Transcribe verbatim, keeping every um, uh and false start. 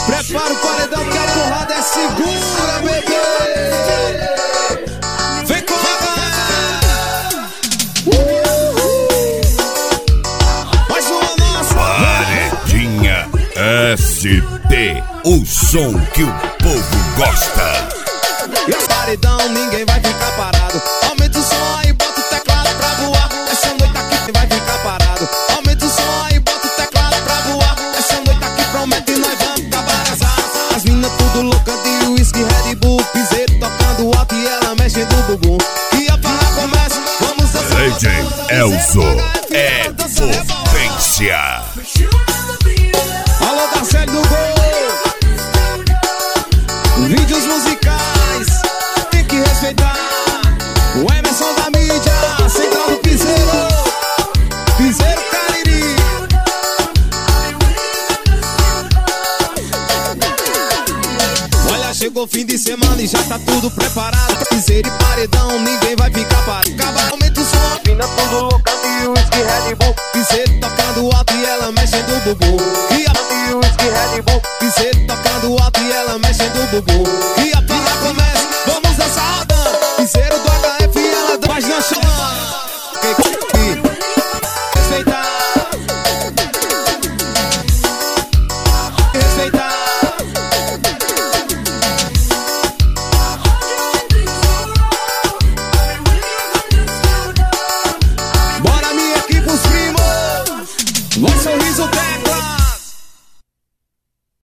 Prepara o paredão que a porrada é segura, bebê. Vem com a mais uma nossa. Paredinha S T, o som que o povo gosta. E o paredão ninguém vai ficar parado. Aumenta o som aí, bota o teclado pra voar. Essa noite aqui ninguém vai ficar parado. Aumenta o som aí, bota o teclado pra voar. Essa noite aqui promete nós vamos cabarazar. As minas tudo louca de whisky, Red Bull, piseiro tocando alto e ela mexendo o bumbum. E a farra começa, vamos dançar. D J Elzo é potência. Alô da série do Gol. Vídeos musicais, tem que respeitar. O Emerson da mídia, central do piseiro. Piseiro Cariri. Olha, chegou fim de semana e já tá tudo preparado. Piseiro e paredão, ninguém vai ficar parado. Acaba, aumenta o som, fina tudo louca de whisky, Red Bull. Piseiro tocando alto e ela mexendo o bumbum. E a de whisky, Red Bull. Piseiro tocando alto e ela mexendo o bumbum.